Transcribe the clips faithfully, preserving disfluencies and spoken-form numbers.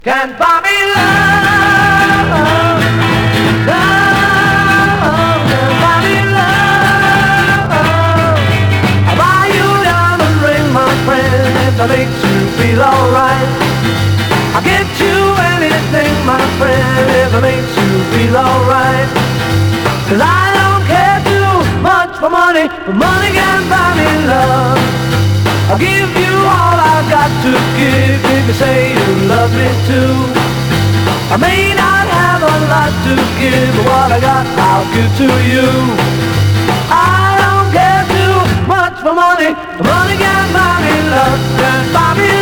Can't buy me love, love, can't buy me love. I'll buy you a diamond ring, my friend, if that makes you feel alright. I'll get you anything, my friend, if it makes you feel alright. Cause I don't care too much for money, but money can't buy me love. I'll give you all I've got to give if you say you love me too. I may not have a lot to give, but what I got I'll give to you. I don't care too much for money, but money can't buy me love, can't buy me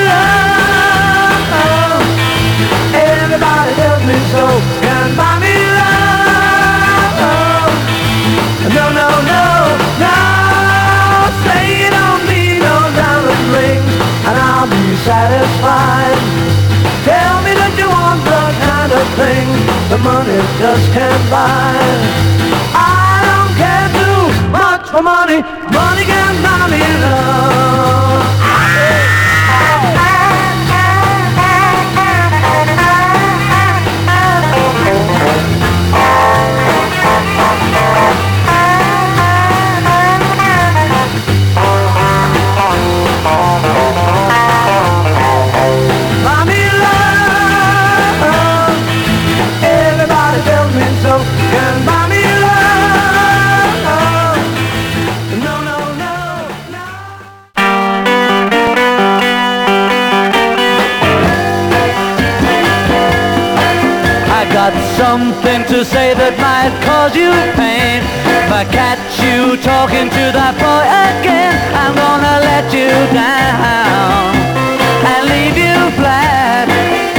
love. Everybody tells me so, can't buy me love. No, no, no, no, say you don't need no diamond ring and I'll be satisfied. Tell me that you want the kind of thing the money just can't buy. I don't care too much for money, money can't buy me love. Buy me love, everybody tells me so. Can buy me love, no, no, no, no. I got something to say that might cause you pain. If I catch you talking to that boy again, I'm gonna let you down and leave you flat.